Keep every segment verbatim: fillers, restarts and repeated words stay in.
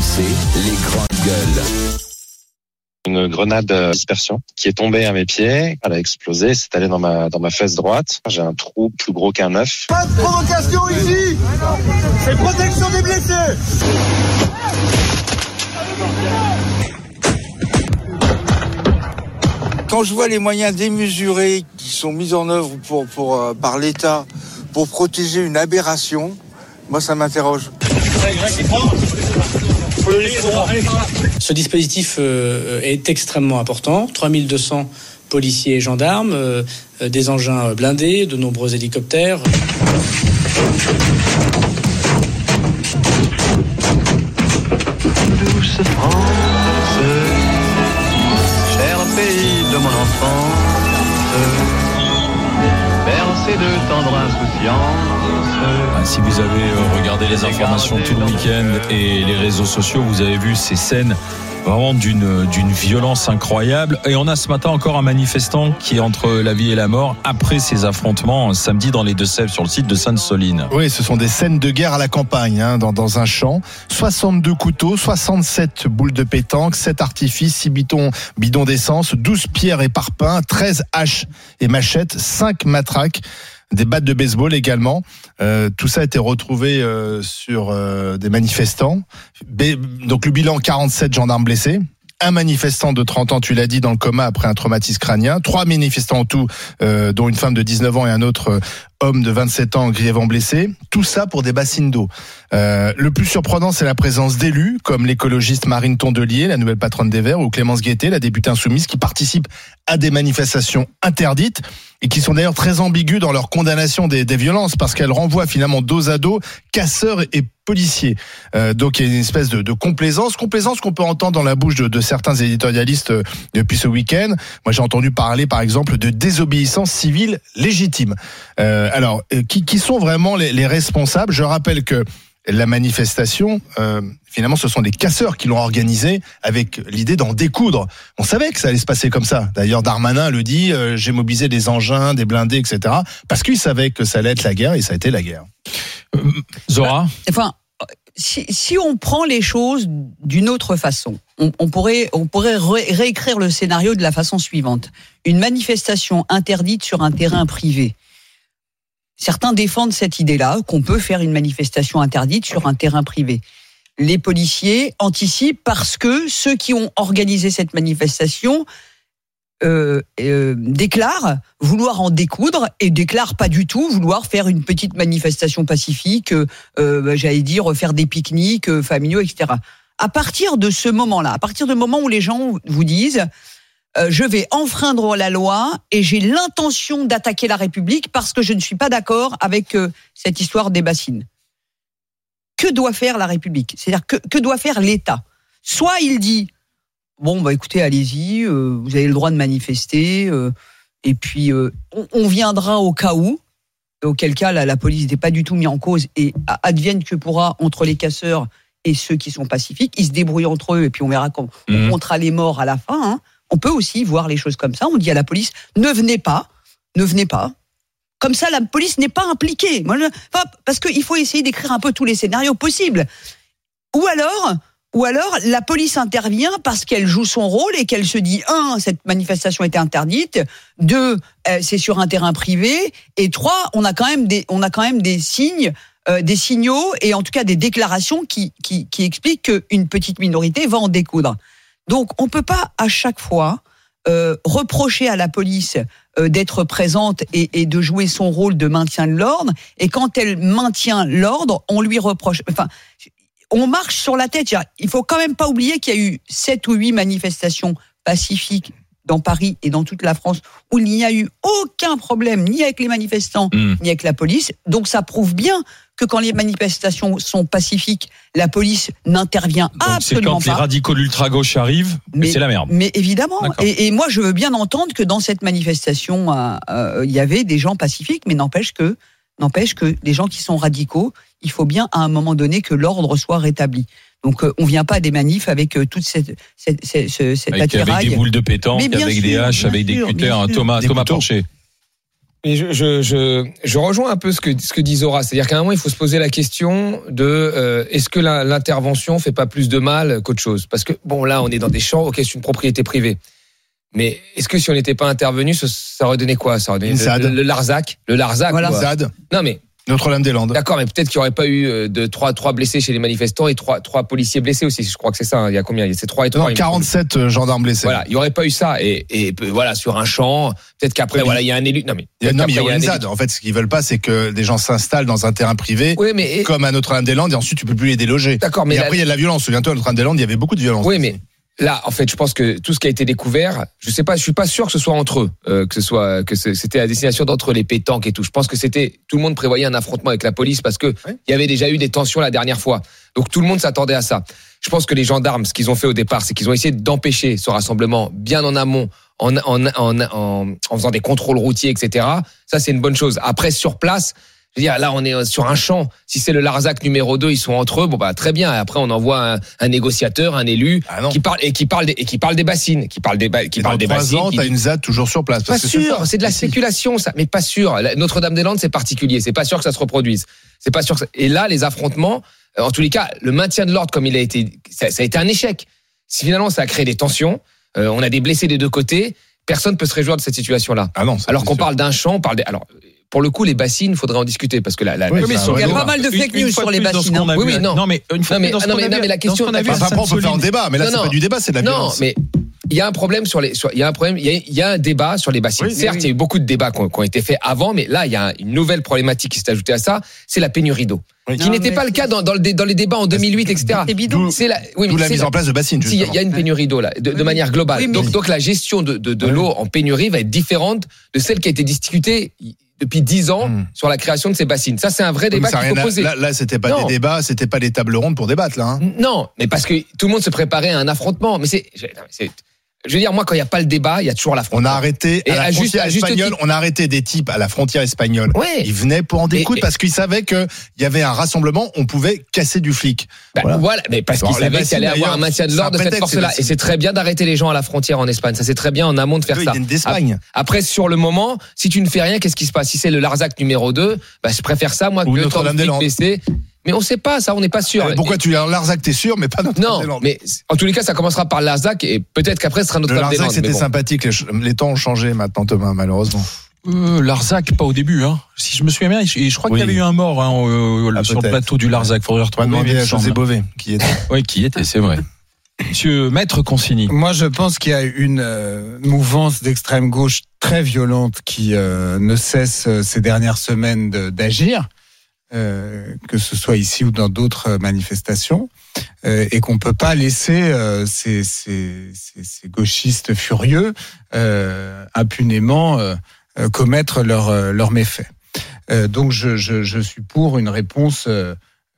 C, les grandes gueules. Une grenade de dispersion qui est tombée à mes pieds, elle a explosé, c'est allé dans ma dans ma fesse droite. J'ai un trou plus gros qu'un œuf. Pas de provocation ici. C'est protection des blessés. Quand je vois les moyens démesurés qui sont mis en œuvre pour, pour, euh, par l'État pour protéger une aberration, moi ça m'interroge. Ce dispositif euh, est extrêmement important. trois mille deux cents policiers et gendarmes, euh, des engins blindés, de nombreux hélicoptères. Douce France, cher pays de mon enfance, bercé de tendre insouciance. Ah, si vous avez euh, regardé les informations tout le week-end et les réseaux sociaux, vous avez vu ces scènes vraiment d'une, d'une violence incroyable. Et on a ce matin encore un manifestant qui est entre la vie et la mort après ces affrontements samedi dans les Deux-Sèvres sur le site de Sainte-Soline. Oui, ce sont des scènes de guerre à la campagne, hein, dans, dans un champ. soixante-deux couteaux, soixante-sept boules de pétanque, sept artifices, six bidons, bidons d'essence, douze pierres et parpaings, treize haches et machettes, cinq matraques, des battes de baseball également. Euh, tout ça a été retrouvé euh, sur euh, des manifestants. Bé- donc le bilan, quarante-sept gendarmes blessés. Un manifestant de trente ans, tu l'as dit, dans le coma après un traumatisme crânien. Trois manifestants en tout, euh, dont une femme de dix-neuf ans et un autre euh, homme de vingt-sept ans grièvement blessé. Tout ça pour des bassines d'eau. Euh, le plus surprenant, c'est la présence d'élus, comme l'écologiste Marine Tondelier, la nouvelle patronne des Verts, ou Clémence Guettet, la députée insoumise, qui participent à des manifestations interdites et qui sont d'ailleurs très ambiguës dans leur condamnation des, des violences, parce qu'elles renvoient finalement dos à dos casseurs et policiers. Euh, donc il y a une espèce de, de complaisance, complaisance qu'on peut entendre dans la bouche de, de certains éditorialistes euh, depuis ce week-end. Moi j'ai entendu parler par exemple de désobéissance civile légitime. Euh, alors euh, qui, qui sont vraiment les, les responsables ? Je rappelle que la manifestation, euh, finalement, ce sont des casseurs qui l'ont organisée avec l'idée d'en découdre. On savait que ça allait se passer comme ça. D'ailleurs, Darmanin le dit, euh, j'ai mobilisé des engins, des blindés, et cetera. Parce qu'il savait que ça allait être la guerre, et ça a été la guerre. Euh, Zora ? Enfin, si, si on prend les choses d'une autre façon, on, on pourrait, on pourrait ré- réécrire le scénario de la façon suivante. Une manifestation interdite sur un terrain privé. Certains défendent cette idée-là, qu'on peut faire une manifestation interdite sur un terrain privé. Les policiers anticipent parce que ceux qui ont organisé cette manifestation euh, euh, déclarent vouloir en découdre et déclarent pas du tout vouloir faire une petite manifestation pacifique, euh, j'allais dire faire des pique-niques euh, familiaux, et cetera. À partir de ce moment-là, à partir du moment où les gens vous disent Euh, je vais enfreindre la loi et j'ai l'intention d'attaquer la République parce que je ne suis pas d'accord avec euh, cette histoire des bassines. Que doit faire la République ? C'est-à-dire que, que doit faire l'État ? Soit il dit, bon, bah écoutez, allez-y, euh, vous avez le droit de manifester, euh, et puis euh, on, on viendra au cas où, auquel cas la, la police n'était pas du tout mise en cause, et advienne que pourra entre les casseurs et ceux qui sont pacifiques, ils se débrouillent entre eux, et puis on verra quand on mmh. comptera les morts à la fin, hein. On peut aussi voir les choses comme ça. On dit à la police, ne venez pas, ne venez pas. Comme ça, la police n'est pas impliquée. Moi, je, enfin, parce qu'il faut essayer d'écrire un peu tous les scénarios possibles. Ou alors, ou alors, la police intervient parce qu'elle joue son rôle et qu'elle se dit, un, cette manifestation était interdite. Deux, euh, c'est sur un terrain privé. Et trois, on a quand même des, on a quand même des signes, euh, des signaux et en tout cas des déclarations qui, qui, qui expliquent qu'une petite minorité va en découdre. Donc, on ne peut pas à chaque fois euh, reprocher à la police euh, d'être présente et, et de jouer son rôle de maintien de l'ordre. Et quand elle maintient l'ordre, on lui reproche. Enfin, on marche sur la tête. Il faut quand même pas oublier qu'il y a eu sept ou huit manifestations pacifiques dans Paris et dans toute la France où il n'y a eu aucun problème ni avec les manifestants mmh. ni avec la police. Donc, ça prouve bien que quand les manifestations sont pacifiques, la police n'intervient Donc absolument pas. C'est quand pas. Les radicaux de l'ultra-gauche arrivent, mais c'est la merde. Mais évidemment. Et, et moi, je veux bien entendre que dans cette manifestation, il euh, euh, y avait des gens pacifiques, mais n'empêche que, n'empêche que les gens qui sont radicaux, il faut bien à un moment donné que l'ordre soit rétabli. Donc, euh, on vient pas à des manifs avec euh, toute cette, cette, cette, cette avec, attirail. Avec des boules de pétanque, avec sûr, des haches, avec sûr, des cutters. Thomas, Thomas Porcher. Mais je, je, je, je rejoins un peu ce que, ce que dit Zora. C'est-à-dire qu'à un moment, il faut se poser la question de euh, est-ce que la, l'intervention fait pas plus de mal qu'autre chose ? Parce que, bon, là, on est dans des champs, ok, c'est une propriété privée. Mais est-ce que si on n'était pas intervenu, ça, ça aurait donné quoi ? Ça aurait donné le, le, le Larzac. Le Larzac, voilà. quoi. ZAD. Non, mais. Notre-Dame-des-Landes. D'accord, mais peut-être qu'il n'y aurait pas eu de trois, trois blessés chez les manifestants et trois, trois policiers blessés aussi. Je crois que c'est ça. Hein. Il y a combien ? C'est trois et trois. Non, quarante-sept gendarmes blessés. Voilà, il n'y aurait pas eu ça. Et, et voilà, sur un champ, peut-être qu'après, oui, voilà, il y a un élu. Non, mais. Il y a, non, mais il y a une ZAD. En fait, ce qu'ils veulent pas, c'est que des gens s'installent dans un terrain privé, oui, mais, comme à Notre-Dame-des-Landes, et ensuite tu peux plus les déloger. D'accord, mais. Et là, après, il y a de la violence. Souviens-toi, à Notre-Dame-des-Landes, il y avait beaucoup de violence. Oui, mais. Là, en fait, je pense que tout ce qui a été découvert, je sais pas, je suis pas sûr que ce soit entre eux, euh, que ce soit, que c'était à destination d'entre les pétanques et tout. Je pense que c'était, tout le monde prévoyait un affrontement avec la police parce que il y avait déjà eu des tensions la dernière fois. Donc tout le monde s'attendait à ça. Je pense que les gendarmes, ce qu'ils ont fait au départ, c'est qu'ils ont essayé d'empêcher ce rassemblement bien en amont, en, en, en, en, en faisant des contrôles routiers, et cetera. Ça, c'est une bonne chose. Après, sur place, je veux dire, là, on est sur un champ. Si c'est le Larzac numéro deux, ils sont entre eux. Bon, bah, très bien. Après, on envoie un, un négociateur, un élu, ah qui parle, et qui parle des, et qui parle des bassines, qui parle des, qui et parle des bassines. Dans trois ans, t'as une ZAD toujours sur place. Pas sûr. C'est, c'est de la spéculation, ça. Mais pas sûr. Notre-Dame-des-Landes, c'est particulier. C'est pas sûr que ça se reproduise. C'est pas sûr que ça... Et là, les affrontements, en tous les cas, le maintien de l'ordre, comme il a été, ça, ça a été un échec. Si finalement, ça a créé des tensions, euh, on a des blessés des deux côtés, personne peut se réjouir de cette situation-là. Ah non, alors qu'on sûr. parle d'un champ, on parle des, alors, pour le coup, les bassines, il faudrait en discuter parce que la, la, oui, la mais il y a pas mal de fake news sur les bassines. Oui, oui, non. Non, mais une fois non, mais, dans ce non, qu'on mais, a non, vu, mais la question. dans ce qu'on a vu, enfin, après, on peut faire un débat, mais là, non, c'est non. pas du débat, c'est de la violence. Non, mais il y a un problème sur les, sur, il y a un problème, il y a, il y a un débat sur les bassines. Oui, Certes, oui. il y a eu beaucoup de débats qui ont, qui ont été faits avant, mais là, il y a une nouvelle problématique qui s'est ajoutée à ça, c'est la pénurie d'eau. Oui. Qui non, n'était pas le cas dans, dans, le, dans les débats en deux mille huit, et cetera. D'où, c'est la, oui, d'où la mise la, en place de bassines. Il y a une pénurie d'eau là, de, de manière globale. Oui, donc, donc la gestion de, de, de oui. l'eau en pénurie va être différente de celle qui a été discutée depuis dix ans mmh. sur la création de ces bassines. Ça, c'est un vrai débat qu'il faut poser. Là, là, c'était pas non. des débats, c'était pas des tables rondes pour débattre là. Hein. Non, mais parce que tout le monde se préparait à un affrontement. Mais c'est, c'est je veux dire, moi, quand il n'y a pas le débat, il y a toujours l'affrontement. On a arrêté à et la à frontière juste, espagnole, on a arrêté des types à la frontière espagnole. Ouais. Ils venaient pour en découdre parce qu'ils savaient qu'il y avait un rassemblement, on pouvait casser du flic. Bah, voilà. voilà, mais parce qu'ils savaient qu'il allait avoir un maintien de l'ordre de cette force-là. Et c'est très bien d'arrêter les gens à la frontière en Espagne. Ça, c'est très bien en amont de faire oui, ça. Ils viennent d'Espagne. Après, sur le moment, si tu ne fais rien, qu'est-ce qui se passe? Si c'est le Larzac numéro deux, bah, je préfère ça, moi, que le temps de flic baisser. Mais on sait pas, ça, on n'est pas sûr. Euh, pourquoi tu as Larzac, t'es sûr, mais pas Notre-Dame-des-Landes? Non, mais en tous les cas, ça commencera par Larzac et peut-être qu'après, ce sera Notre-Dame-des-Landes. Le Larzac, c'était bon. sympathique. Les, les temps ont changé maintenant, Thomas, malheureusement. Euh, Larzac, pas au début, hein. Si je me souviens bien, et je, je crois oui. qu'il y avait eu un mort hein, euh, ah, sur peut-être. le plateau du Larzac. Faudrait retrouver. On va demander à José Bové qui était. Oui, qui était, c'est vrai. Monsieur Maître Consigny. Moi, je pense qu'il y a une euh, mouvance d'extrême gauche très violente qui euh, ne cesse euh, ces dernières semaines de, d'agir. Euh, que ce soit ici ou dans d'autres manifestations, euh, et qu'on peut pas laisser euh, ces, ces, ces, ces gauchistes furieux euh, impunément euh, commettre leurs euh, leurs méfaits. Euh, donc je, je, je suis pour une réponse euh,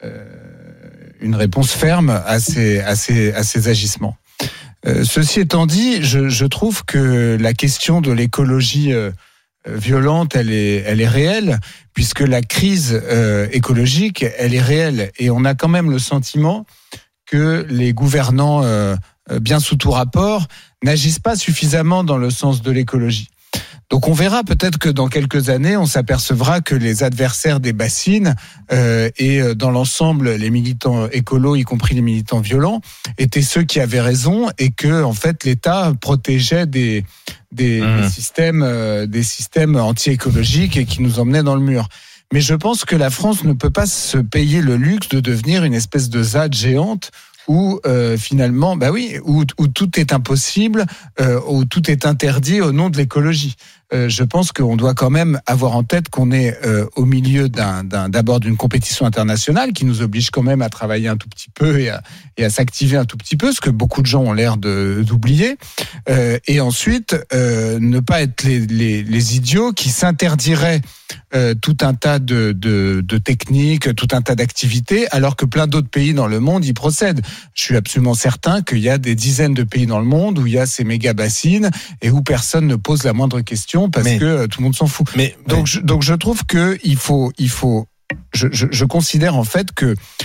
une réponse ferme à ces à ces à ces agissements. Euh, ceci étant dit, je, je trouve que la question de l'écologie euh, violente, elle est, elle est réelle, puisque la crise euh, écologique, elle est réelle. Et on a quand même le sentiment que les gouvernants, euh, bien sous tout rapport, n'agissent pas suffisamment dans le sens de l'écologie. Donc on verra peut-être que dans quelques années, on s'apercevra que les adversaires des bassines euh, et dans l'ensemble les militants écolos, y compris les militants violents, étaient ceux qui avaient raison et que en fait l'État protégeait des des, mmh. des systèmes euh, des systèmes anti-écologiques et qui nous emmenaient dans le mur. Mais je pense que la France ne peut pas se payer le luxe de devenir une espèce de ZAD géante où euh, finalement, bah oui, où, où tout est impossible, euh, où tout est interdit au nom de l'écologie. Euh, je pense qu'on doit quand même avoir en tête qu'on est euh, au milieu d'un, d'un, d'abord d'une compétition internationale qui nous oblige quand même à travailler un tout petit peu et à, et à s'activer un tout petit peu, ce que beaucoup de gens ont l'air de, d'oublier. Euh, et ensuite, euh, ne pas être les, les, les idiots qui s'interdiraient euh, tout un tas de, de, de techniques, tout un tas d'activités, alors que plein d'autres pays dans le monde y procèdent. Je suis absolument certain qu'il y a des dizaines de pays dans le monde où il y a ces méga bassines et où personne ne pose la moindre question parce mais, que tout le monde s'en fout. Mais, donc, mais... Je, donc je trouve que il faut, il faut. Je, je, je considère en fait que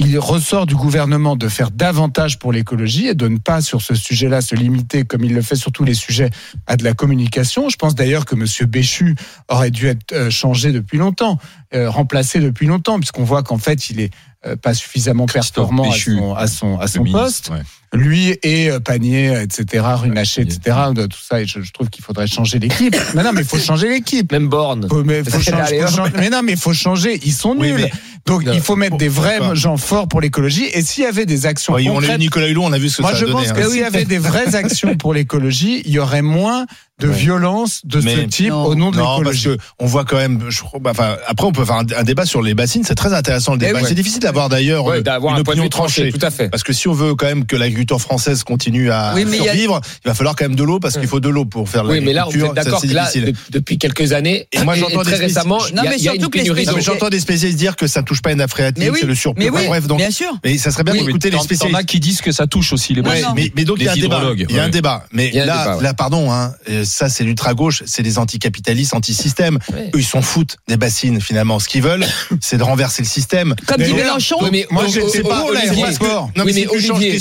il ressort du gouvernement de faire davantage pour l'écologie et de ne pas, sur ce sujet-là, se limiter, comme il le fait sur tous les sujets, à de la communication. Je pense d'ailleurs que M. Béchu aurait dû être changé depuis longtemps, euh, remplacé depuis longtemps, puisqu'on voit qu'en fait, il est euh, pas suffisamment performant à son, à son, à son poste. Ouais. Lui et Panier, et cetera, Runacher, et cetera, tout ça, et je, je trouve qu'il faudrait changer l'équipe. Mais non, mais il faut changer l'équipe. Même Borne. Faut, mais, faut changer, faut changer, mais non, mais il faut changer. Ils sont nuls. Oui, mais, donc, non, il faut mettre des vrais pas. gens forts pour l'écologie. Et s'il y avait des actions oui, concrètes. On a eu Nicolas Hulot, on a vu ce que moi, ça a donné. Moi, je pense hein. que s'il y avait des vraies actions pour l'écologie, il y aurait moins de ouais. violence de mais ce type non. au nom de non, l'écologie. Parce que on voit quand même, je crois, enfin, après, on peut faire un, un débat sur les bassines. C'est très intéressant le débat. Ouais. C'est difficile d'avoir d'ailleurs ouais, d'avoir une un opinion point de tranchée. Tout à fait. Parce que si on veut quand même que l'agriculture française continue à oui, survivre, a... il va falloir quand même de l'eau parce qu'il faut de l'eau pour faire oui, l'agriculture. Oui, mais là, on est d'accord que là, de, depuis quelques années, et moi j'entends très des récemment, non, il y a une pénurie d'eau. J'entends des spécialistes dire que ça touche pas une nappe phréatique, c'est le surplus. Bref, donc, bien sûr. Mais ça serait bien d'écouter les spécialistes. Il y en a qui disent que ça touche aussi les bassines. Mais donc il y a un débat. Il y a un débat. Mais là, là, pardon, ça c'est l'ultra gauche, c'est les anticapitalistes, anti-système. Eux, ils s'en foutent des bassines finalement. Ce qu'ils veulent, c'est de renverser le système. Comme dit Mélenchon. Moi, je sais pas pour l'aéroport. Non, mais Olivier,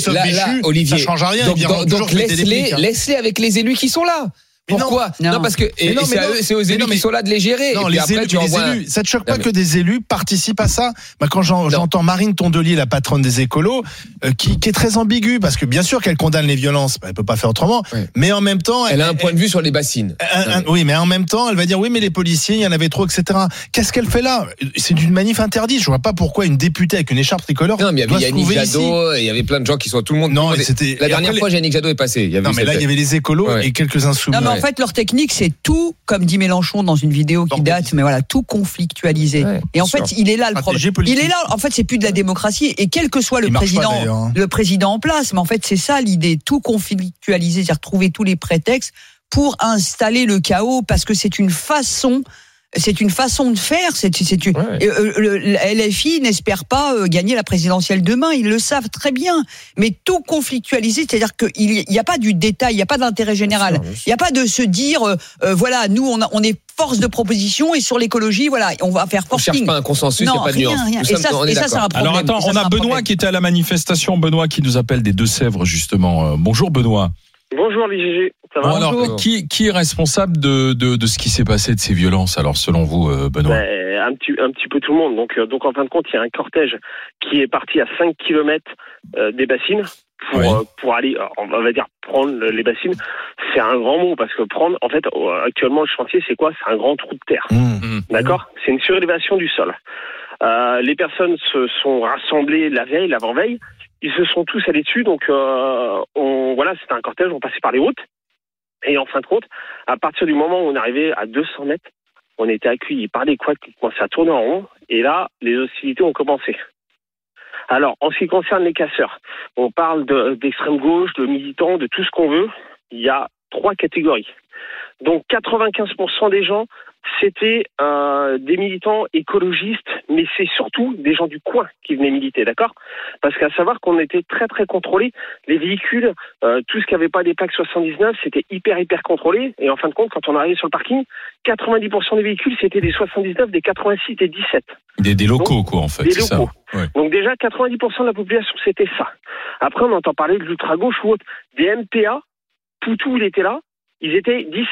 ça change rien. Donc laisse-les, laisse-les avec les élus qui sont là. Pourquoi non. non, parce que et, non, et c'est, non, c'est aux élus non, mais, qui sont là de les gérer. Non, et les après, élus, tu les envoies... élus, ça te choque pas que des élus participent à ça? Bah, quand j'en, j'entends Marine Tondelier, la patronne des écolos, euh, qui, qui est très ambiguë, parce que bien sûr qu'elle condamne les violences, bah, elle peut pas faire autrement, oui. mais en même temps, elle, elle a un point de vue sur les bassines. Un, un, oui, mais en même temps, elle va dire oui, mais les policiers, il y en avait trop, et cetera. Qu'est-ce qu'elle fait là? C'est une manif interdite. Je vois pas pourquoi une députée avec une écharpe tricolore. Non, mais il y avait Yannick Jadot, il y avait plein de gens qui sont tout le monde. Non, c'était la dernière fois, Yannick Jadot est passé. Non, mais là, il y avait les écolos et quelques insoumis. Non, mais en fait, leur technique, c'est tout, comme dit Mélenchon dans une vidéo qui date, mais voilà, tout conflictualiser. Ouais, et en fait, sûr. il est là le problème. Il est là, en fait, c'est plus de la démocratie. Et quel que soit le il président, pas, hein. le président en place, mais en fait, c'est ça l'idée, tout conflictualiser, c'est-à-dire trouver tous les prétextes pour installer le chaos, parce que c'est une façon. C'est une façon de faire. C'est, c'est une, ouais. euh, le, le L F I n'espère pas euh, gagner la présidentielle demain. Ils le savent très bien. Mais tout conflictualiser, c'est-à-dire qu'il n'y a pas du détail, il n'y a pas d'intérêt général. Il n'y a pas de se dire, euh, euh, voilà, nous on, a, on est force de proposition et sur l'écologie, voilà, on va faire forcing. On cherche pas un consensus, non, il n'y a pas de nuance. Rien. Et, ça, et ça, c'est un problème. Alors attends, ça, on a Benoît problème. qui était à la manifestation. Benoît qui nous appelle des Deux-Sèvres justement. Euh, bonjour Benoît. Bonjour les G G, ça va? Bon, alors, qui, qui est responsable de, de, de ce qui s'est passé de ces violences, alors selon vous, euh, Benoît? Ben, un, petit, un petit peu tout le monde. Donc, euh, donc en fin de compte, il y a un cortège qui est parti à cinq kilomètres euh, des bassines pour, oui. euh, pour aller, on va dire, prendre les bassines. C'est un grand mot parce que prendre, en fait, actuellement, le chantier, c'est quoi? C'est un grand trou de terre. Mmh. D'accord? mmh. C'est une surélévation du sol. Euh, les personnes se sont rassemblées la veille, l'avant-veille. Ils se sont tous allés dessus, donc euh, on, voilà, c'était un cortège, on passait par les routes. Et en fin de compte, à partir du moment où on est arrivé à deux cents mètres, on était accueillis par des quads qui commençaient à tourner en rond, et là, les hostilités ont commencé. Alors, en ce qui concerne les casseurs, on parle de, d'extrême gauche, de militants, de tout ce qu'on veut. Il y a trois catégories. Donc, quatre-vingt-quinze pour cent des gens, c'était euh, des militants écologistes, mais c'est surtout des gens du coin qui venaient militer, d'accord? Parce qu'à savoir qu'on était très très contrôlés, les véhicules, euh, tout ce qui n'avait pas des plaques soixante-dix-neuf, c'était hyper hyper contrôlé, et en fin de compte, quand on arrivait sur le parking, quatre-vingt-dix pour cent des véhicules, c'était des soixante-dix-neuf, des quatre-vingt-six, des dix-sept. Des, des locaux, donc, quoi, en fait. Des c'est locaux. Ça. Ouais. Donc déjà, quatre-vingt-dix pour cent de la population, c'était ça. Après, on entend parler de l'ultra-gauche ou autre. Des M P A, Poutou, il était là, ils étaez dix.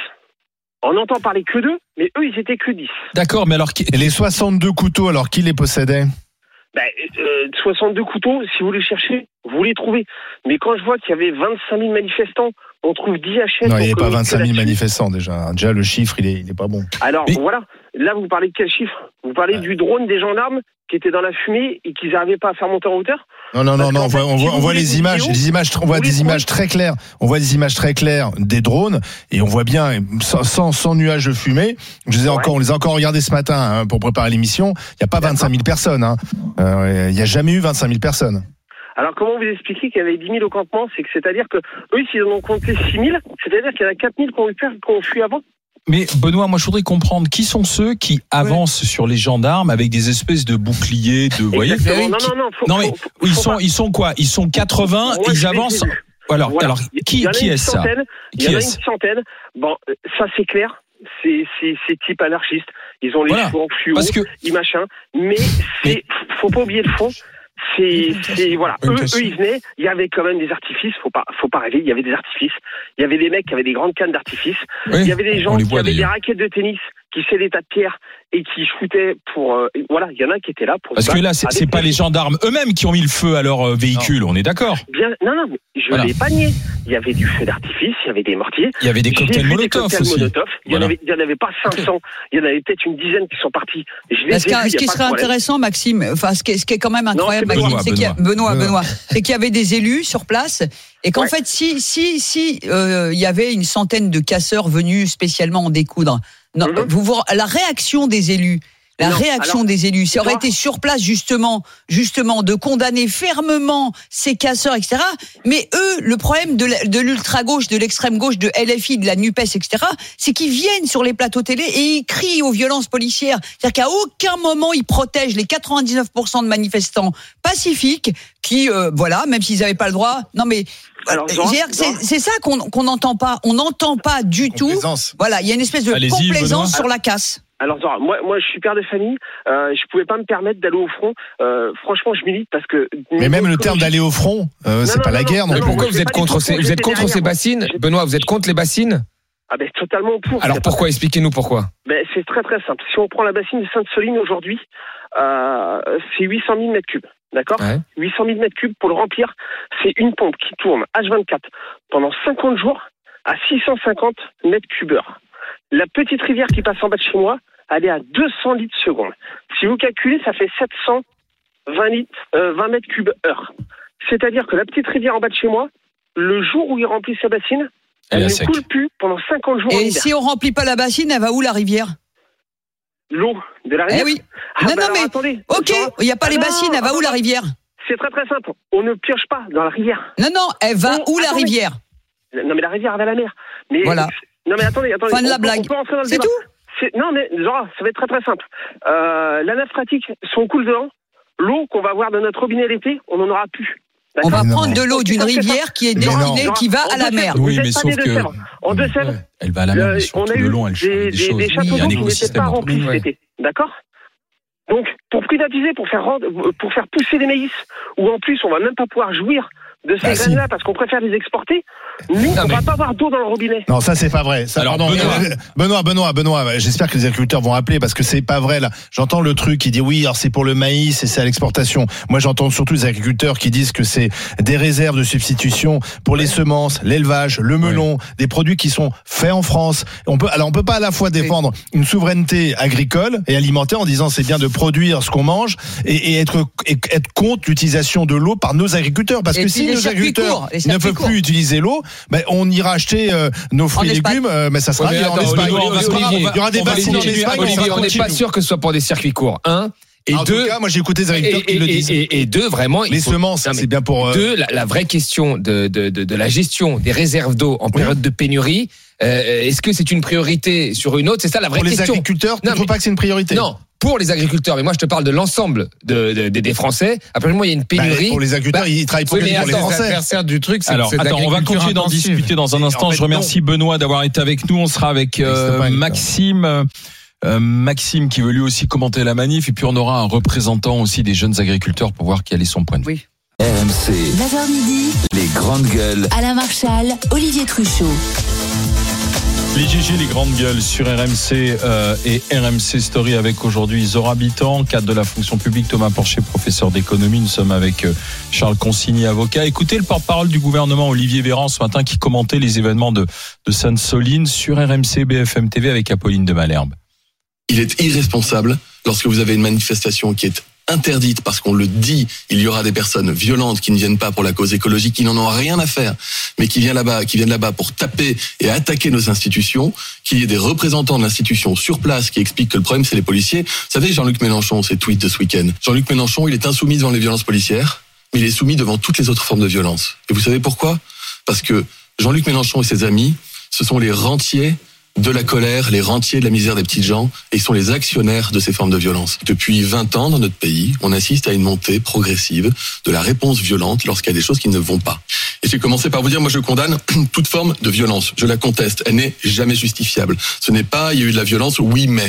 On entend parler que d'eux, mais eux, ils étaient que dix. D'accord, mais alors... Qui... Et les soixante-deux couteaux, alors qui les possédait? Ben, euh, soixante-deux couteaux, si vous les cherchez, vous les trouvez. Mais quand je vois qu'il y avait vingt-cinq mille manifestants, on trouve dix H S... Non, il n'y avait pas vingt-cinq mille manifestants, déjà. Déjà, le chiffre, il est, il est pas bon. Alors, mais... voilà. Là, vous parlez de quel chiffre? Vous parlez ouais. du drone des gendarmes qui étaient dans la fumée et qu'ils n'arrivaient pas à faire monter en hauteur? Non, non, non, non, on voit, on voit, on voit les images, vidéos, les images, on voit des images très claires. On voit des images très claires des drones et on voit bien sans, sans, sans nuages de fumée. Je les ai ouais. encore, on les a encore regardés ce matin hein, pour préparer l'émission. Il n'y a pas vingt-cinq mille personnes. Hein. Euh, il n'y a jamais eu vingt-cinq mille personnes. Alors, comment vous expliquer qu'il y avait dix mille au campement? C'est que c'est-à-dire que eux, s'ils en ont compté six mille, c'est-à-dire qu'il y en a quatre mille qui ont eu peur, qui ont fui avant. Mais Benoît, moi je voudrais comprendre qui sont ceux qui avancent ouais. sur les gendarmes avec des espèces de boucliers, de, vous voyez, non, non, non, faut, non mais faut, faut, ils faut sont, pas. ils sont quoi? Ils sont quatre-vingts, ouais, ils avancent. Alors, voilà. alors qui, qui est ça? Il y en a une centaine. Bon, ça c'est clair. C'est, c'est, c'est type anarchiste. Ils ont les voilà. cheveux en fluo, que... ils machin. Mais c'est, faut pas oublier le fond. C'est, c'est voilà. Eux, eux, ils venaient. Il y avait quand même des artifices. Faut pas, faut pas rêver. Il y avait des artifices. Il y avait des mecs qui avaient des grandes cannes d'artifices. Oui, il y avait des gens qui avaient d'ailleurs. des raquettes de tennis, qui faisaient des tas de pierres et qui shootaient pour. Euh, voilà, il y en a qui étaient là pour. Parce que là, c'est, c'est pas les gendarmes eux-mêmes qui ont mis le feu à leur véhicule. Non. On est d'accord. Bien, non, non, mais je voilà. l'ai pas nié. Il y avait du feu d'artifice, il y avait des mortiers. Il y avait des cocktails Molotov aussi. Molotov. Il y voilà. en avait, il y en avait pas cinq cents. Il y en avait peut-être une dizaine qui sont partis. Je les ce qui, vu, ce qui serait intéressant, Maxime, enfin, ce qui est, ce qui est quand même incroyable, non, c'est Maxime, Benoît, c'est qu'il y a, Benoît, Benoît, Benoît, c'est qu'il y avait des élus sur place et qu'en ouais. fait, si, si, si, euh, il y avait une centaine de casseurs venus spécialement en découdre, non, mm-hmm. vous, vous, la réaction des élus, La non, réaction alors, des élus, ça aurait été sur place justement, justement, de condamner fermement ces casseurs, et cetera. Mais eux, le problème de, de l'ultra-gauche, de l'extrême-gauche, de L F I, de la NUPES, et cetera, c'est qu'ils viennent sur les plateaux télé et ils crient aux violences policières. C'est-à-dire qu'à aucun moment ils protègent les quatre-vingt-dix-neuf pour cent de manifestants pacifiques qui, euh, voilà, même s'ils n'avaient pas le droit. Non mais alors, euh, genre, c'est, genre. c'est ça qu'on qu'on n'entend pas. On n'entend pas du tout. Voilà, il y a une espèce de Allez-y, complaisance Benoît. Sur la casse. Alors, moi, moi, je suis père de famille. Euh, je pouvais pas me permettre d'aller au front. Euh, franchement, je milite parce que. Mais même le terme d'aller au front, euh, non, c'est non, pas non, la guerre. Non, non, mais pourquoi vous êtes contre ces, vous êtes contre ces bassines, Benoît? Vous êtes contre les bassines? Ah ben totalement pour. Alors pourquoi? Expliquez-nous pourquoi. Ben c'est très très simple. Si on prend la bassine de Sainte-Soline aujourd'hui, euh, c'est huit cent mille mètres cubes. D'accord, ouais. huit cent mille mètres cubes pour le remplir, c'est une pompe qui tourne H vingt-quatre pendant cinquante jours à six cent cinquante mètres cubes heure. La petite rivière qui passe en bas de chez moi, elle est à deux cents litres seconde. Si vous calculez, ça fait sept cent vingt litres, euh, vingt mètres cubes heure. C'est-à-dire que la petite rivière en bas de chez moi, le jour où il remplit sa bassine, elle, elle ne sec. coule plus pendant cinquante jours. Et si on remplit pas la bassine, elle va où la rivière? L'eau de la rivière. Eh oui. Ah non, bah non, alors, mais attendez, ok, il n'y a pas ah les non, bassines, elle va où la rivière? C'est très très simple. On ne pioche pas dans la rivière. Non, non, elle va on, où la attendez. rivière? Non, mais la rivière va à la mer. Mais, voilà. Non, mais attendez, attendez. Fin de la on, blague. On peut entrer dans le C'est débat. tout? C'est, non, mais Zora, ça va être très très simple. Euh, la nappe phréatique, si on coule dedans, l'eau qu'on va avoir de notre robinet l'été, on n'en aura plus. D'accord. On va prendre de l'eau d'une rivière qui est destinée, qui va à la mer. Oui, mais sauf que. En Deux-Sèvres, elle va à la mer, mais surtout le long, elle change des choses. Des châteaux d'eau qui n'étaient pas remplis cet été. D'accord? Donc, pour privatiser, pour faire rendre, pour faire pousser des maïs, où en plus on va même pas pouvoir jouir de ces bah graines-là si. Parce qu'on préfère les exporter, nous, non, on mais... va pas avoir d'eau dans le robinet. Non, ça c'est pas vrai. Ça, Alors, pardon, Benoît. Benoît, Benoît, Benoît, j'espère que les agriculteurs vont appeler parce que c'est pas vrai là. J'entends le truc qui dit oui, alors c'est pour le maïs et c'est à l'exportation. Moi, j'entends surtout les agriculteurs qui disent que c'est des réserves de substitution pour les semences, l'élevage, le melon, ouais. des produits qui sont faits en France. On peut, alors on peut pas à la fois défendre oui. une souveraineté agricole et alimentaire en disant c'est bien de produire ce qu'on mange et, et être et être contre l'utilisation de l'eau par nos agriculteurs parce et que si nos agriculteurs courts, ne peuvent courts. plus utiliser l'eau, ben on ira acheter euh, nos fruits et légumes, euh, mais ça sera ouais, mais attends, en Espagne. Il y aura des bassines en Espagne. Olivier, on n'est pas sûr que ce soit pour des circuits courts. Un. Et en deux, tout cas, moi j'ai écouté des agriculteurs qui et, le disent. Et, et, et deux, vraiment, les faut, semences, non, c'est bien pour. Euh... Deux, la, la vraie question de, de, de, de la gestion des réserves d'eau en période oui. de pénurie. Euh, est-ce que c'est une priorité sur une autre? C'est ça la vraie pour question. Pour les agriculteurs, tu ne trouves pas que c'est une priorité? Non. Pour les agriculteurs, mais moi je te parle de l'ensemble de, de, de, des Français. Après moi il y a une pénurie. Bah, pour les agriculteurs, bah, ils travaillent pour, oui, pour les Français. Du truc, c'est Alors, c'est attends, on va continuer d'en discuter dans un instant. En fait, je remercie non. Benoît d'avoir été avec nous. On sera avec euh, Maxime. Euh, Maxime qui veut lui aussi commenter la manif et puis on aura un représentant aussi des jeunes agriculteurs pour voir quel est son point de vue. Oui. R M C. neuf heures midi. Les grandes gueules. Alain Marchal, Olivier Truchot. Les G G, les grandes gueules sur R M C euh, et R M C Story avec aujourd'hui Zora Bitan, cadre de la fonction publique, Thomas Porcher, professeur d'économie. Nous sommes avec euh, Charles Consigny, avocat. Écoutez le porte-parole du gouvernement, Olivier Véran, ce matin, qui commentait les événements de, de Sainte-Soline sur R M C, B F M T V avec Apolline de Malherbe. Il est irresponsable lorsque vous avez une manifestation qui est interdite parce qu'on le dit, il y aura des personnes violentes qui ne viennent pas pour la cause écologique, qui n'en ont rien à faire, mais qui viennent là-bas, qui viennent là-bas pour taper et attaquer nos institutions, qu'il y ait des représentants de l'institution sur place qui expliquent que le problème c'est les policiers. Vous savez, Jean-Luc Mélenchon, ses tweets de ce week-end. Jean-Luc Mélenchon, il est insoumis devant les violences policières, mais il est soumis devant toutes les autres formes de violence. Et vous savez pourquoi? Parce que Jean-Luc Mélenchon et ses amis, ce sont les rentiers de la colère, les rentiers de la misère des petites gens, et ils sont les actionnaires de ces formes de violence. Depuis vingt ans, dans notre pays, on assiste à une montée progressive de la réponse violente lorsqu'il y a des choses qui ne vont pas. Et j'ai commencé par vous dire, moi je condamne toute forme de violence. Je la conteste. Elle n'est jamais justifiable. Ce n'est pas, il y a eu de la violence, oui, mais...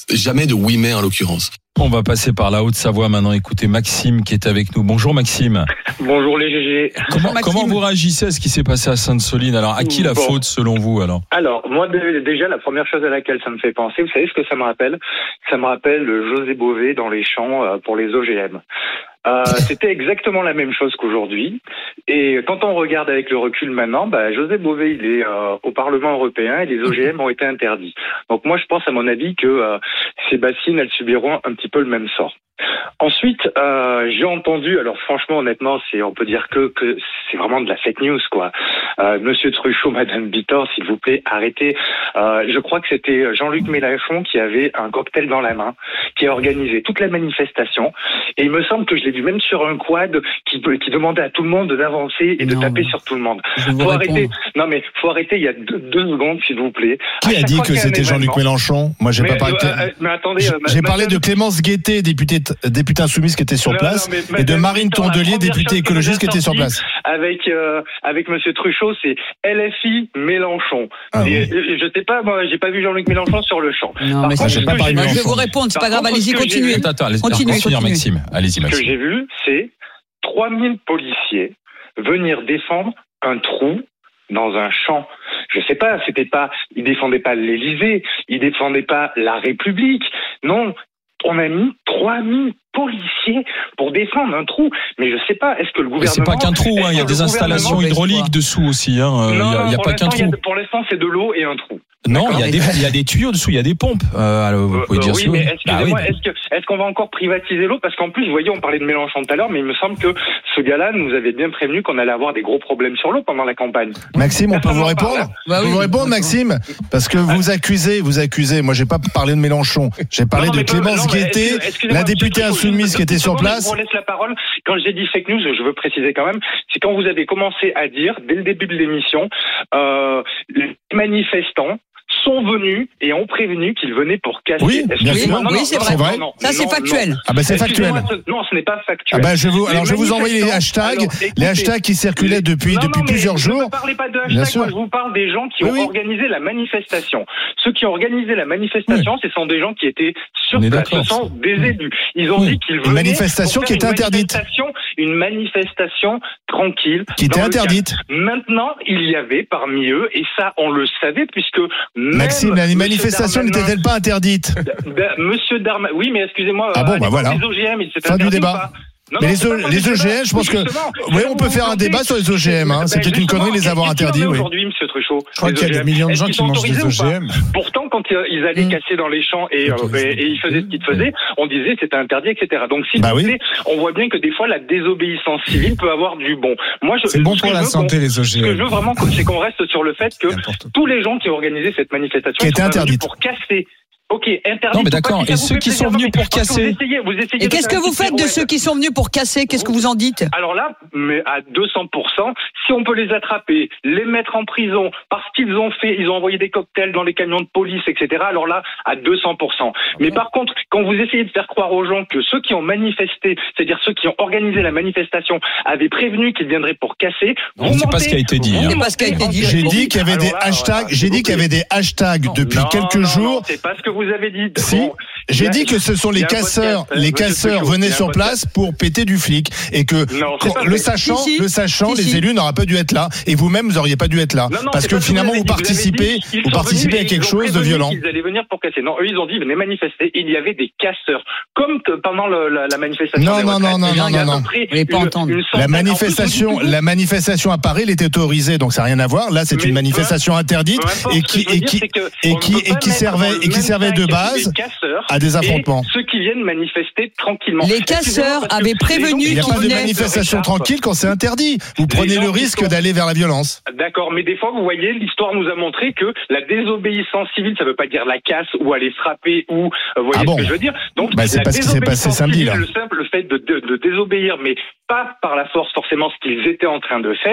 jamais de oui mais en l'occurrence. On va passer par la Haute-Savoie maintenant. Écoutez Maxime qui est avec nous. Bonjour Maxime. Bonjour les G G. Comment, comment vous réagissez à ce qui s'est passé à Sainte-Soline? Alors à qui la bon. faute selon vous alors? Alors moi déjà la première chose à laquelle ça me fait penser, vous savez ce que ça me rappelle? Ça me rappelle José Bové dans les champs pour les O G M. Euh, c'était exactement la même chose qu'aujourd'hui. Et quand on regarde avec le recul maintenant, bah, José Bové, il est euh, au Parlement européen et les O G M ont été interdits. Donc moi, je pense à mon avis que euh, ces bassines, elles subiront un petit peu le même sort. Ensuite, euh, j'ai entendu, alors franchement, honnêtement, c'est, on peut dire que, que c'est vraiment de la fake news, quoi. Euh, Monsieur Truchot, Madame Bittor, s'il vous plaît, arrêtez. Euh, je crois que c'était Jean-Luc Mélenchon qui avait un cocktail dans la main, qui a organisé toute la manifestation. Et il me semble que je l'ai vu même sur un quad qui, qui demandait à tout le monde d'avancer et de non, taper sur tout le monde. Faut arrêter. Non, mais faut arrêter. Il y a deux, deux secondes, s'il vous plaît. Qui a dit que c'était Jean-Luc Mélenchon? Moi, j'ai mais, pas parlé. Euh, euh, mais attendez, j'ai, euh, j'ai ma, parlé madame... de Clémence Guettet, députée députée insoumise qui était sur non, place, non, mais, et de Marine Tondelier, députée écologiste qui était sur place. Avec euh, avec Monsieur Truchot, c'est L F I Mélenchon. Ah, et, oui. Je sais pas, moi, j'ai pas vu Jean-Luc Mélenchon sur le champ. Non, mais contre, ça, pas moi, je vais vous répondre, c'est pas grave, allez-y, continuez. Attends, attends, allez, continuez, continuez, continuez. Maxime. Allez-y, Maxime. Ce que j'ai vu, c'est trois mille policiers venir défendre un trou dans un champ. Je sais pas, c'était pas, ils défendaient pas l'Élysée, ils défendaient pas la République. Non, on a mis trois mille policiers pour défendre un trou. Mais je sais pas, est-ce que le gouvernement... Mais c'est pas qu'un trou, hein, il y a des installations hydrauliques dessous aussi. Hein. Non, il y a, il y a pas qu'un trou. A, pour l'instant, c'est de l'eau et un trou. Non, il y, a des, il y a des tuyaux dessous, il y a des pompes. Euh, alors, vous pouvez euh, dire oui, ça. mais excusez-moi, bah, oui. est-ce, que, est-ce qu'on va encore privatiser l'eau? Parce qu'en plus, vous voyez, on parlait de Mélenchon tout à l'heure, mais il me semble que ce gars-là nous avait bien prévenu qu'on allait avoir des gros problèmes sur l'eau pendant la campagne. Maxime, on peut vous répondre? Bah, oui, vous répondre, Maxime? Parce que vous accusez, vous accusez. Moi, j'ai pas parlé de Mélenchon. J'ai parlé non, non, de Clémence non, Guettet, la députée insoumise qui était sur place. Je vous laisse la parole. Quand j'ai dit fake news, je veux préciser quand même, c'est quand vous avez commencé à dire, dès le début de l'émission, euh, les manifestants sont venus et ont prévenu qu'ils venaient pour casser. Oui, bien sûr. Non, non, oui, c'est vrai. Non, non, ça, c'est non, factuel. Non. Ah ben, c'est factuel. Non, ce n'est pas factuel. Ah ben, je vous, alors, je vais vous envoyer les hashtags, alors, écoutez, les hashtags qui circulaient depuis, non, depuis non, plusieurs je jours. Ne parlez pas de hashtags, moi, je vous parle des gens qui oui, ont oui. organisé la manifestation. Ceux qui ont organisé la manifestation, oui. ce sont des gens qui étaient sur place. Ce sont des élus. Ils ont oui. dit qu'ils venaient. Une manifestation qui était interdite. Une manifestation tranquille. Qui était interdite. Maintenant, il y avait parmi eux, et ça, on le savait, puisque même Maxime, la manifestation n'était-elle pas interdite? Monsieur Darmanin, oui, mais excusez-moi. Ah bon, bah voilà. Les O G M, fin du débat. Non, mais non, les, o, les O G M, je pense que, oui, on peut faire un débat sur les O G M. Hein. C'était une connerie de les avoir interdits. Oui. Aujourd'hui, Monsieur Truchot, je crois qu'il y a des millions de gens qui mangent des O G M. Pourtant, quand ils allaient mmh. casser dans les champs et, euh, et, et ils faisaient ce qu'ils faisaient, on disait c'était interdit, et cetera. Donc, s'il bah vous oui. plaît, on voit bien que des fois la désobéissance civile peut avoir du bon. Moi, je, c'est bon pour la santé, les O G M. Ce que je veux vraiment, c'est qu'on reste sur le fait que tous les gens qui ont organisé cette manifestation qui était interdite pour casser. Ok, interdit. Non, mais d'accord. Et ceux qui sont venus pour casser. Vous essayez, vous essayez et qu'est-ce que vous faites de ceux qui sont venus pour casser? Qu'est-ce que vous en dites? Alors là, mais à deux cents pour cent, si on peut les attraper, les mettre en prison parce qu'ils ont fait, ils ont envoyé des cocktails dans les camions de police, et cetera. Alors là, à deux cents pour cent. Okay. Mais par contre, quand vous essayez de faire croire aux gens que ceux qui ont manifesté, c'est-à-dire ceux qui ont organisé la manifestation, avaient prévenu qu'ils viendraient pour casser. Non, c'est pas ce qui a été dit. C'est pas ce qui a été dit. J'ai dit qu'il y avait des hashtags. J'ai dit qu'il y avait des hashtags depuis quelques jours. C'est pas ce que vous avez dit. Si. J'ai dit que ce sont les casseurs, les casseurs venaient sur place pour péter du flic et que le sachant, le sachant, les élus n'auraient pas dû être là et vous-même vous auriez pas dû être là parce que finalement vous participez, vous participez à quelque chose de violent. Ils allaient venir pour casser. Non, eux ils ont dit venez manifester. Il y avait des casseurs comme pendant la manifestation. Non non non non non non non. La manifestation, la manifestation à Paris, elle était autorisée donc ça n'a rien à voir. Là c'est une manifestation interdite et qui et qui et qui et qui servait et qui servait de base à des affrontements. Ceux qui viennent manifester tranquillement. Les casseurs avaient prévenu qu'il n'y a pas de manifestation tranquille quand c'est interdit. Vous prenez le risque d'aller vers la violence. D'accord, mais des fois, vous voyez, l'histoire nous a montré que la désobéissance civile, ça ne veut pas dire la casse ou aller frapper ou, vous voyez ah bon ce que je veux dire. Donc, bah, c'est pas ce qui s'est passé samedi là. Le simple fait de, de, de désobéir, mais pas par la force forcément ce qu'ils étaient en train de faire,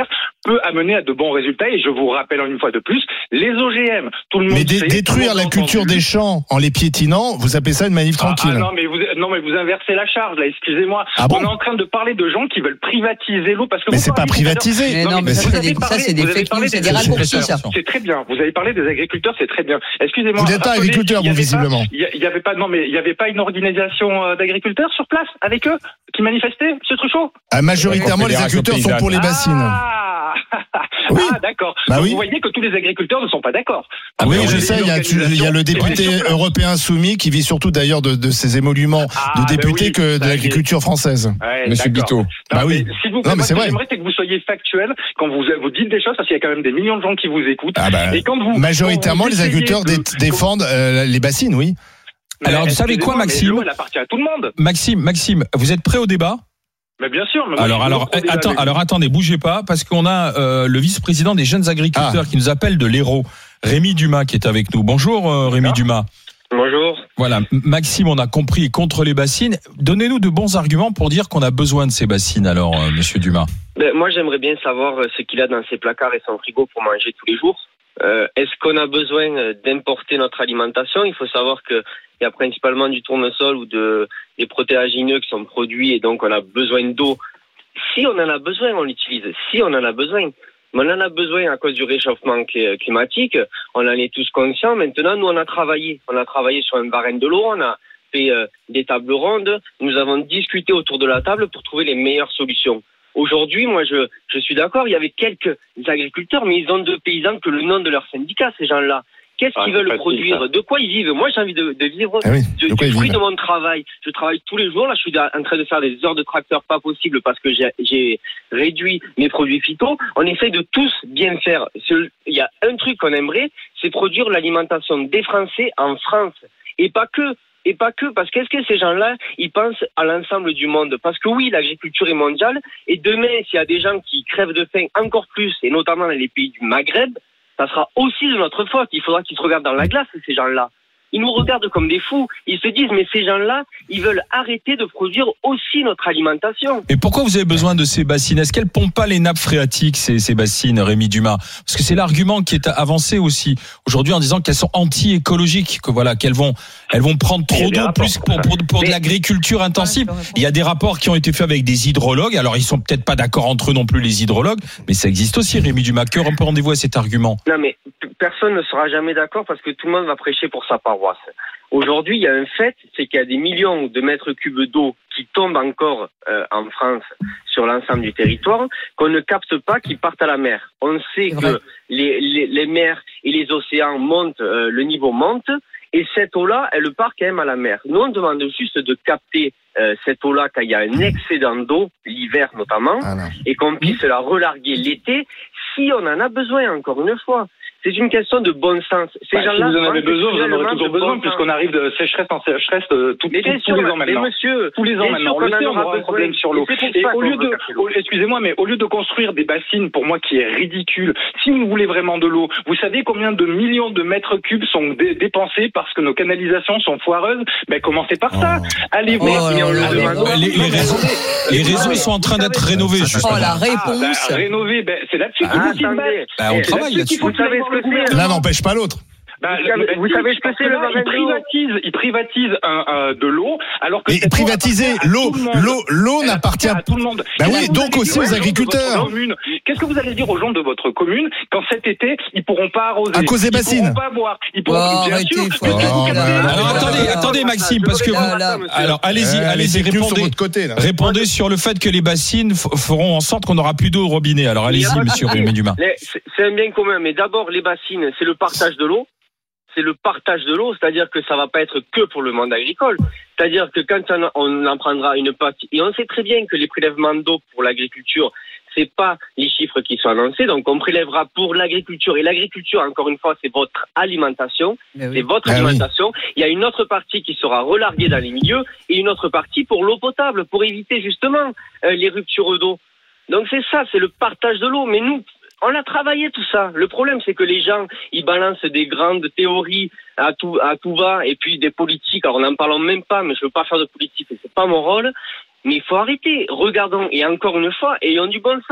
peut amener à de bons résultats. Et je vous rappelle une fois de plus, les O G M, tout le monde Mais dé- sait, détruire la culture entendu. des champs en les piétinant, vous appelez ça une manif Ah, tranquille? ah, non, mais vous, non, mais vous inversez la charge, là, excusez-moi. Ah bon On est en train de parler de gens qui veulent privatiser l'eau parce que Mais vous c'est pas parlez tout à l'heure- privatisé. Mais non, mais ça, vous c'est avez des- parlé- ça, c'est des vous avez fake parlé news, c'est des des raccourcis, ça. C'est très bien. Vous avez parlé des agriculteurs, c'est très bien. Excusez-moi. Vous n'êtes pas rappelez, agriculteur, il y vous, avait visiblement. pas- Il y, il y avait pas, non, mais il y avait pas une organisation euh, d'agriculteurs sur place avec eux qui manifestait, Monsieur Truchot? Ah, majoritairement, les Confédération agriculteurs sont pour les bassines. Ah, Oui. ah d'accord. Bah Donc, oui. Vous voyez que tous les agriculteurs ne sont pas d'accord. Ah oui, Parce je que sais, les il y a, tu- il y a le député organisations- européen soumis qui vit surtout d'ailleurs de, de ces émoluments Ah, de bah députés oui, que de bah, l'agriculture française. Ouais, Monsieur d'accord. Bito. Non, Bah oui. mais S'il vous plaît, Non, mais moi, c'est ce que vrai. j'aimerais, c'est que vous soyez factuel quand vous, vous dites des choses, parce qu'il y a quand même des millions de gens qui vous écoutent. Ah bah, Et quand vous, majoritairement, quand vous les agriculteurs essayez de- dé- défendent euh, les bassines, oui. Mais Alors, vous savez quoi, excusez-moi, mais Maxime l'eau, elle appartient à tout le monde. Maxime, Maxime, vous êtes prêt au débat? Mais bien sûr. Mais moi, Alors, je suis alors, toujours attends, avec vous. alors, attendez, bougez pas, parce qu'on a euh, le vice-président des jeunes agriculteurs Ah. qui nous appelle de l'Hérault, Rémi Dumas, qui est avec nous. Bonjour, euh, Rémi Dumas. Bonjour. Voilà, M- Maxime, on a compris contre les bassines. Donnez-nous de bons arguments pour dire qu'on a besoin de ces bassines, alors, euh, Monsieur Dumas. Ben, moi, j'aimerais bien savoir euh, ce qu'il a dans ses placards et son frigo pour manger tous les jours. Euh, est-ce qu'on a besoin euh, d'importer notre alimentation? Il faut savoir que il y a principalement du tournesol ou de, des protéagineux qui sont produits et donc on a besoin d'eau. Si on en a besoin, on l'utilise. Si on en a besoin. Mais on en a besoin à cause du réchauffement cl- climatique. On en est tous conscients. Maintenant, nous, on a travaillé. On a travaillé sur un barème de l'eau. On a fait euh, des tables rondes. Nous avons discuté autour de la table pour trouver les meilleures solutions. Aujourd'hui, moi, je, je suis d'accord. Il y avait quelques agriculteurs, mais ils ont de paysans que le nom de leur syndicat, ces gens-là. Qu'est-ce Ah, qu'ils c'est veulent facile, produire? ça. De quoi ils vivent? Moi, j'ai envie de, de vivre Ah oui, de, de quoi du ils fruit vivent. de mon travail. Je travaille tous les jours. Là, je suis en train de faire des heures de tracteur pas possible parce que j'ai, j'ai réduit mes produits phyto. On essaye de tous bien faire. Ce- Il y a un truc qu'on aimerait, c'est produire l'alimentation des Français en France. Et pas que. Et pas que, parce qu'est-ce que ces gens-là, ils pensent à l'ensemble du monde? Parce que oui, l'agriculture est mondiale, et demain, s'il y a des gens qui crèvent de faim encore plus, et notamment dans les pays du Maghreb, ça sera aussi de notre faute. Il faudra qu'ils se regardent dans la glace, ces gens-là. Ils nous regardent comme des fous. Ils se disent, mais ces gens-là, ils veulent arrêter de produire aussi notre alimentation. Et pourquoi vous avez besoin de ces bassines? Est-ce qu'elles pompent pas les nappes phréatiques, ces, ces bassines, Rémi Dumas? Parce que c'est l'argument qui est avancé aussi aujourd'hui en disant qu'elles sont anti-écologiques, que voilà, qu'elles vont, elles vont prendre trop d'eau plus pour, pour, pour de l'agriculture intensive. Il y a des rapports qui ont été faits avec des hydrologues. Alors, ils sont peut-être pas d'accord entre eux non plus, les hydrologues, mais ça existe aussi, Rémi Dumas. Que répondez-vous à cet argument? Non, mais p- personne ne sera jamais d'accord parce que tout le monde va prêcher pour sa paroisse. Aujourd'hui, il y a un fait, c'est qu'il y a des millions de mètres cubes d'eau qui tombent encore euh, en France sur l'ensemble du territoire, qu'on ne capte pas, qui partent à la mer. On sait que les, les, les mers et les océans montent, euh, le niveau monte, et cette eau-là, elle part quand même à la mer. Nous, on demande juste de capter euh, cette eau-là quand il y a un excédent d'eau, l'hiver notamment, et qu'on puisse la relarguer l'été, si on en a besoin, encore une fois. C'est une question de bon sens. Ces Bah, si gens-là, vous en avez manquent besoin, vous en cruellement aurez toujours de besoin, bon puisqu'on sens. arrive de sécheresse en sécheresse euh, tout, Mais tout- bien tous sûr, les ans mais maintenant. monsieur, tous les ans bien maintenant. sûr On le qu'on sait, en on aura aura un problème besoin. sur l'eau. Et c'est pour Et ça au qu'on lieu veut de, casser l'eau. au- excusez-moi, mais au lieu de construire des bassines, pour moi, qui est ridicule, si vous voulez vraiment de l'eau, vous savez combien de millions de mètres cubes sont dé- dépensés parce que nos canalisations sont foireuses? Ben, commencez par ça. Allez voir. Mais on le demande. Les, les réseaux, les réseaux sont en train d'être rénovés, justement. Oh, la réponse. Ah, ben, rénover, ben, c'est là-dessus qu'il Ah, faut qu'ils se attendez. battent. Bah, on C'est travaille là-dessus qu'il faut Vous savez qu'ils ce que aillent voir le c'est? gouvernement. L'un n'empêche pas l'autre. Bah, Vous savez- bah, vous si, savez ce que parce c'est, là, le barème ils d'eau privatisent, ils privatisent un, un- de l'eau, alors que Mais cette eau privatiser appartient à l'eau, tout le monde. l'eau, l'eau Elle n'appartient à tout le monde. Bah Qu'est-ce oui, que vous donc allez aussi dire aux gens de agriculteurs. votre commune Qu'est-ce que vous allez dire aux gens de votre commune quand cet été ils pourront pas arroser, À cause des ils bassines. pourront pas boire, ils pourront Oh, bien arrêtez, sûr. faut puisque arrêter. vous captez- Là, là, Alors là, attendez, là, attendez Maxime, parce que là, vous, là. alors allez-y, Euh, allez-y, les fake news sont de répondez, votre côté, là. répondez sur le fait que les bassines f- feront en sorte qu'on n'aura plus d'eau au robinet. Alors Il y a allez-y, pas de monsieur souci. Rémi Dumas. Les- C'est c'est un bien commun, mais d'abord, les bassines, c'est le partage de l'eau. C'est le partage de l'eau, c'est-à-dire que ça va pas être que pour le monde agricole. C'est-à-dire que quand on, on en prendra une partie, et on sait très bien que les prélèvements d'eau pour l'agriculture, c'est pas les chiffres qui sont annoncés, donc on prélèvera pour l'agriculture, et l'agriculture, encore une fois, c'est votre alimentation, Mais oui. c'est votre Ah oui. alimentation. Il y a une autre partie qui sera relarguée dans les milieux, et une autre partie pour l'eau potable, pour éviter justement euh, les ruptures d'eau. Donc c'est ça, c'est le partage de l'eau, mais nous, on a travaillé tout ça. Le problème, c'est que les gens, ils balancent des grandes théories à tout, à tout va, et puis des politiques. Alors, on n'en parlons même pas, mais je veux pas faire de politique, et c'est pas mon rôle. Mais il faut arrêter. Regardons, et encore une fois, ayons du bon sens.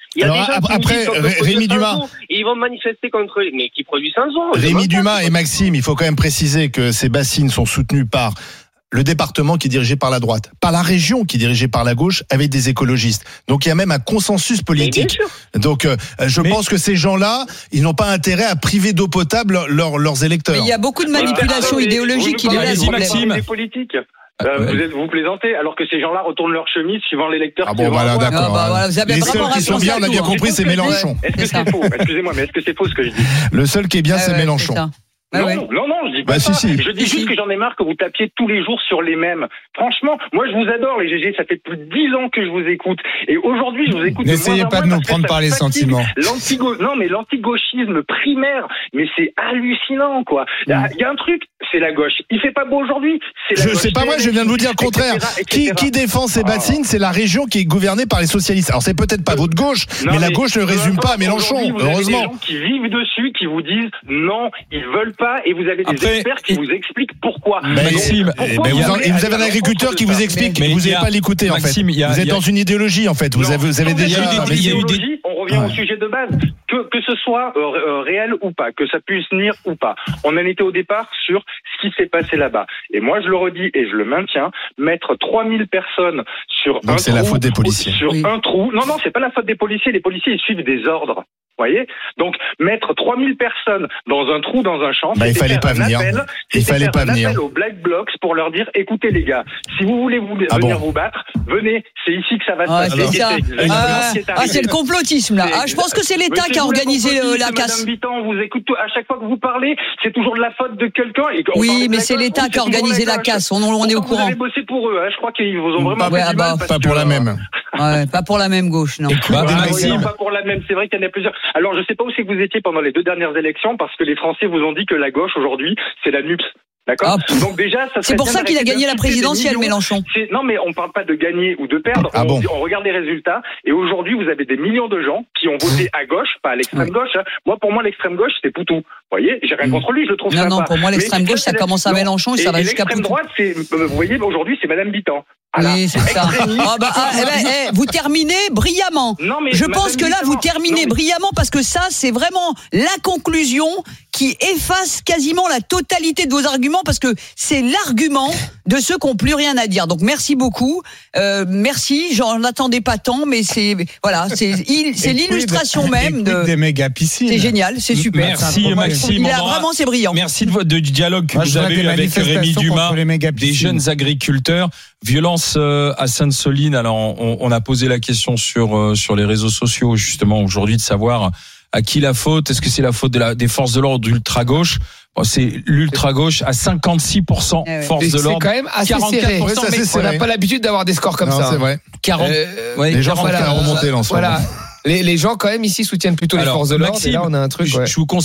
Il y a Alors, des gens qui après, nous disent qu'on peut Ré- produire Rémi sans Dumas. eau, et ils vont manifester contre les, mais qui produisent sans eau. Rémi Dumas et Maxime, il faut quand même préciser que ces bassines sont soutenues par le département qui est dirigé par la droite, par la région qui est dirigée par la gauche, avec des écologistes. Donc il y a même un consensus politique. Donc euh, je Mais- pense que ces gens-là, ils n'ont pas intérêt à priver d'eau potable leurs, leurs électeurs. Mais il y a beaucoup de manipulations Ah, mais idéologiques qui vous les nous laissent parlez- problème. vous parlez Maxime. des politiques. Euh, ouais. vous, êtes, vous plaisantez, alors que ces gens-là retournent leur chemise suivant l'électeur. Ah qui bon, les voilà, renvoie. d'accord. Ah bah voilà, vous avez Les vraiment seuls qui sont réponse bien, à on a tout, bien hein. compris, c'est Mélenchon. Est-ce que C'est ça. c'est faux? Excusez-moi, mais est-ce que c'est faux ce que je dis? Le seul qui est bien, Ah c'est ouais, Mélenchon. c'est ça. Ah non, ouais. non, non, je dis pas Bah, ça. si, si. Je dis Si, juste si. que j'en ai marre que vous tapiez tous les jours sur les mêmes. Franchement, moi je vous adore les G G, ça fait plus de dix ans que je vous écoute. Et aujourd'hui, je vous écoute de N'essayez moins en pas de moins nous parce que prendre ça par les fatigue. sentiments. L'antigo... Non, mais l'antigauchisme primaire, mais c'est hallucinant, quoi. Il y a- il y a un truc, c'est la gauche. Il fait pas beau aujourd'hui. C'est la Je gauche, sais pas c'est vrai, je viens de vous dire le contraire. et cetera, et Qui, cetera. qui défend ces Ah. bassines, c'est la région qui est gouvernée par les socialistes. Alors c'est peut-être pas votre gauche, Non, mais la gauche ne peu résume importe, pas à Mélenchon, aujourd'hui, vous avez heureusement. des gens qui vivent dessus, qui vous disent non, ils veulent pas, et vous avez des Après, experts qui vous expliquent pourquoi. Ben, Maxime, pourquoi eh ben, vous, vous en- voulez et vous aller avez à un agriculteur l'encontre qui de vous ça? explique, Mais mais vous il y n'avez a- pas l'écouter en fait. Maxime, il y a- vous il êtes y a- dans une idéologie en fait. Vous Non, avez, vous avez sans déjà. être dans il y a eu des- l'idéologie, on revient au Ouais. sujet de base. Que, que ce soit euh, euh, réel ou pas, que ça puisse nuire ou pas. On en était au départ sur ce qui s'est passé là-bas. Et moi, je le redis et je le maintiens, mettre trois mille personnes sur Donc un c'est trou, la faute des policiers. sur Oui. un trou. Non, non, c'est pas la faute des policiers. Les policiers, ils suivent des ordres. Voyez, donc mettre trois mille personnes dans un trou, dans un champ, Bah, il c'était fallait faire pas un venir. appel, Il c'était fallait faire pas un venir. appel aux Black Blocs pour leur dire, écoutez les gars, si vous voulez vous, Ah venir bon vous battre, venez, c'est ici que ça va se Ah, passer. c'est Et ça. exactement Ah, ce qui est ah, arrivé. c'est le complotisme là. Ah, je pense que c'est l'État Mais qui a c'est vous organisé la euh, la complotiste, casse. Madame Bittan, on vous écoute tout- à chaque fois que vous parlez, c'est toujours de la faute de quelqu'un. et qu'on parle Oui, de mais la c'est gauche, l'État oui, qui a c'est toujours organisé la gauche. casse. On, on est au Pourtant, courant. Vous avez bossé pour eux, hein. Je crois qu'ils vous ont vraiment Pas- fait ouais, du bah, mal. parce Pas pour que, la euh, même. Ouais, pas pour la même gauche, non. Bah, Ah, Maxime. oui, non, pas pour la même. C'est vrai qu'il y en a plusieurs. Alors, je sais pas où c'est que vous étiez pendant les deux dernières élections, parce que les Français vous ont dit que la gauche aujourd'hui, c'est la N U P S. D'accord. Ah, Donc déjà, ça C'est serait pour bien ça qu'il a d'arrêter gagné la d'insulter des présidentielle, millions. Mélenchon. C'est- Non, mais on parle pas de gagner ou de perdre. Ah on, bon. dit- on regarde les résultats. Et aujourd'hui, vous avez des millions de gens qui ont voté à gauche, pas à l'extrême Oui. gauche. hein. Moi, pour moi, l'extrême gauche, c'est Poutou. Vous voyez, j'ai rien Mm. contre lui, je le trouve Non, sympa. non, pour moi, Mais l'extrême gauche, ça c'est- commence à non. Mélenchon et ça va jusqu'à l'extrême Poutou. droite, c'est, euh, vous voyez, aujourd'hui, c'est Madame Bittan. Voilà. Oui, c'est ça. Extrémiste. Ah bah, ah, eh ben, eh, vous terminez brillamment. Non, mais Je Madame pense que là, Bittan, vous terminez non, mais- brillamment parce que ça, c'est vraiment la conclusion qui efface quasiment la totalité de vos arguments parce que c'est l'argument de ceux qui n'ont plus rien à dire. Donc, merci beaucoup. Euh, merci. J'en attendais pas tant, mais c'est, voilà, c'est, il- c'est Et l'illustration quid- même et quid de. des méga piscines. C'est génial, c'est super. Merci C'est un Maxime. Il a On aura- vraiment, c'est brillant. Merci de votre de- du dialogue que Moi, vous je vois avez des eu avec Rémi manifestations Dumas, contre les méga des piscines. jeunes agriculteurs. Violence euh, à Sainte-Soline. Alors, on, on a posé la question sur euh, sur les réseaux sociaux justement aujourd'hui de savoir à qui la faute. Est-ce que c'est la faute de la, des forces de l'ordre d'ultra gauche? Bon, c'est l'ultra gauche à cinquante-six pour cent Eh ouais. force Mais de c'est l'ordre. quand même assez quarante-quatre serré. pour cent, Ouais, c'est mais assez On n'a serré. pas l'habitude d'avoir des scores comme Non, ça. c'est vrai. quarante. Euh, Ouais, Les gens sont voilà, prêts à remonter là en ce moment. Voilà. Les, les gens quand même ici soutiennent plutôt Alors, les forces de l'ordre. Maxime, Et là, on a un truc. je, Ouais. je vous conseille